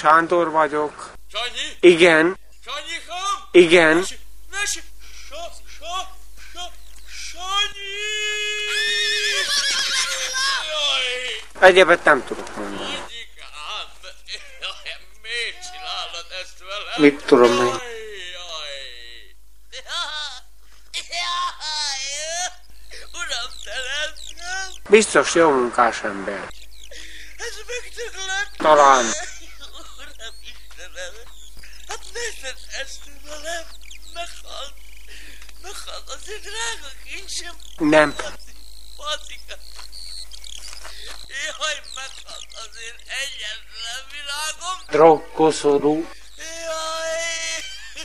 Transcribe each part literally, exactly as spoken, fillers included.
Sándor vagyok. Sanyi? Igen. Sanyikám? Igen. Nesi, nesi, sa, sa, sa, Sanyi! Jaj! Egyebet nem tudok mondani. Anyikám! Jaj, miért csinálod ezt velem? Mit tudom én? Jaj, jaj! Jaj! Uram, te nem, nem! Biztos jó munkás ember. Ez megdöglött! Talán. Uram Istenem! Hát nézd ezt velem! Meghalt! Meghalt az én drága kincsem! Nem. Pacika! Jaj, meghalt az én egyetlen világom! Drogkoszorú. Jaj!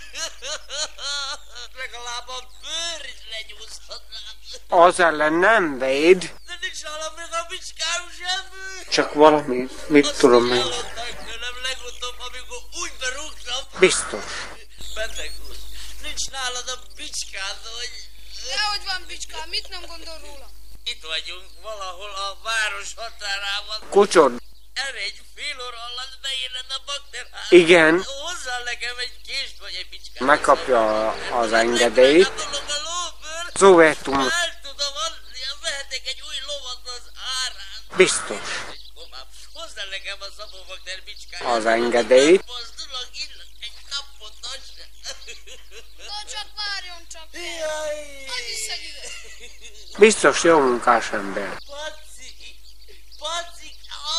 Legalább a bőr is legyúzhatnám! Az ellen nem véd. De nincs nálam még a bicskám sem! Csak valami, mit tudom én. Tőlem legutóbb, amikor úgy berúgtam. Biztos. Bendekus, nincs nálad a bicskád, hogy... Dehogy van bicskám, mit nem gondol róla? Itt vagyunk valahol a város határában. Kucsod. Erre egy fél óra alatt beéred a bakterhát. Igen. Hozzá nekem egy kést vagy egy bicskát. Megkapja az engedélyt. Zovetum. El tudom adni, vehetek egy új lovat az árán. Biztos. Hozzá nekem a szabóbakter bicskát. Az engedélyt. Mozdulok, illak egy napot, se. Na csak várjon csak. Jaj. Annyi szegüle. Biztos jó munkás ember. Paci, paci,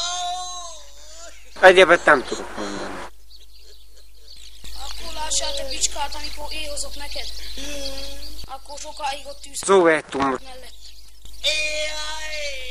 oh. Egyebet nem tudok mondani. Akkor lássátok bicskát, amikor éhozok neked. Akkor sokáig ott tűzök Zovetum. mellett. Jaj.